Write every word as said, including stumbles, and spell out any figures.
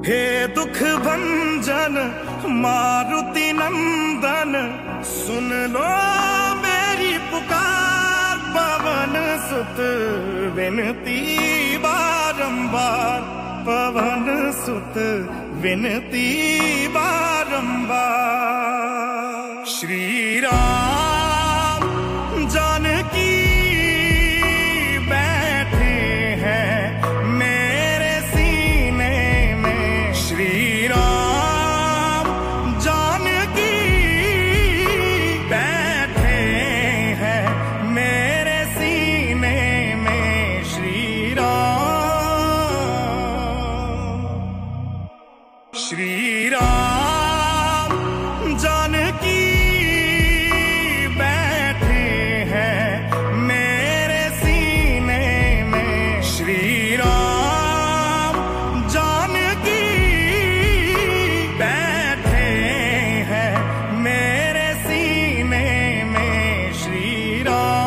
हे दुख भंजन मारुति नंदन, सुन लो मेरी पुकार। पवन सुत विनती बारंबार, पवन सुत विनती बारंबार। श्री राम जानकी बैठे हैं मेरे सीने में। श्री राम जानकी बैठे हैं मेरे सीने में। श्री राम श्री राम जानकी बैठे हैं मेरे सीने में। श्री राम जानकी बैठे हैं मेरे सीने में। श्री राम